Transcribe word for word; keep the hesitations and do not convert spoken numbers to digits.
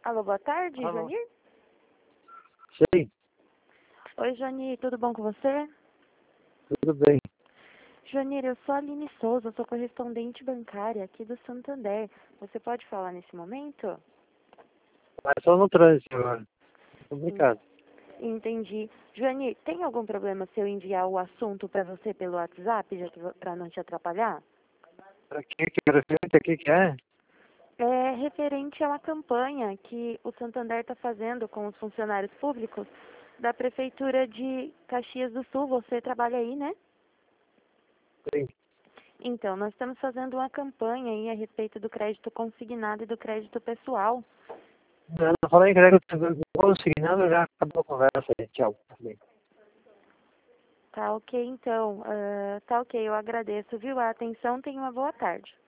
Alô, boa tarde, Alô. Janir? Sim, Oi, Janir, tudo bom com você? tudo bem. Janir, eu sou a Aline Souza, sou correspondente bancária aqui do Santander. Você pode falar nesse momento? Mas só no trânsito agora. Complicado. Entendi. Janir, tem algum problema se eu enviar o assunto para você pelo WhatsApp, já que para não te atrapalhar? Para que que é referente aqui que é? É referente a uma campanha que o Santander está fazendo com os funcionários públicos da Prefeitura de Caxias do Sul. Você trabalha aí, né? Sim. Então, nós estamos fazendo uma campanha aí a respeito do crédito consignado e do crédito pessoal. Não, não falei que era que eu não consegui nada, já acabou a conversa aí. Tchau. Tá ok, então. ah, tá ok, eu agradeço, viu? A atenção, tenha uma boa tarde.